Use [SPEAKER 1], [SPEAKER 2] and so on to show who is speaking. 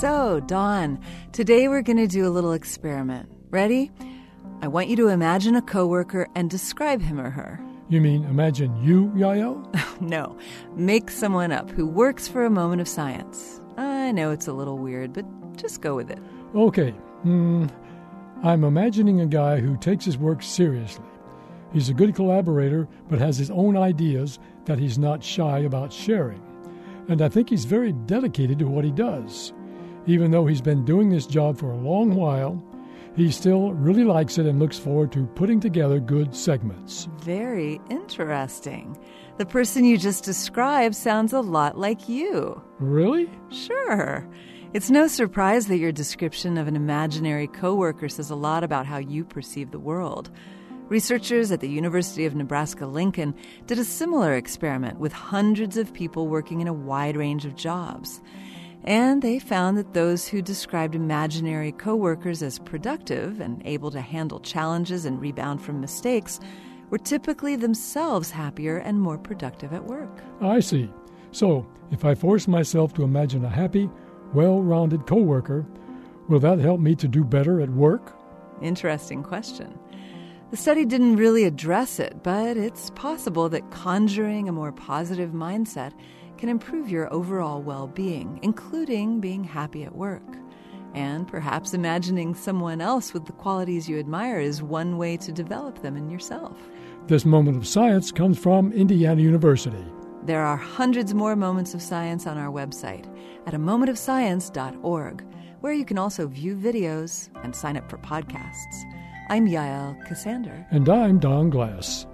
[SPEAKER 1] So, Dawn, today we're going to do a little experiment. Ready? I want you to imagine a coworker and describe him or her.
[SPEAKER 2] You mean imagine you, Yael?
[SPEAKER 1] No, make someone up who works for a moment of science. I know it's a little weird, but just go with it.
[SPEAKER 2] Okay. I'm imagining a guy who takes his work seriously. He's a good collaborator, but has his own ideas that he's not shy about sharing. And I think he's very dedicated to what he does. Even though he's been doing this job for a long while, he still really likes it and looks forward to putting together good segments.
[SPEAKER 1] Very interesting. The person you just described sounds a lot like you.
[SPEAKER 2] Really?
[SPEAKER 1] Sure. It's no surprise that your description of an imaginary coworker says a lot about how you perceive the world. Researchers at the University of Nebraska-Lincoln did a similar experiment with hundreds of people working in a wide range of jobs. And they found that those who described imaginary coworkers as productive and able to handle challenges and rebound from mistakes were typically themselves happier and more productive at work.
[SPEAKER 2] I see. So, if I force myself to imagine a happy, well-rounded coworker, will that help me to do better at work?
[SPEAKER 1] Interesting question. The study didn't really address it, but it's possible that conjuring a more positive mindset can improve your overall well-being, including being happy at work. And perhaps imagining someone else with the qualities you admire is one way to develop them in yourself.
[SPEAKER 2] This moment of science comes from Indiana University.
[SPEAKER 1] There are hundreds more moments of science on our website at amomentofscience.org, where you can also view videos and sign up for podcasts. I'm Yael Cassander.
[SPEAKER 2] And I'm Don Glass.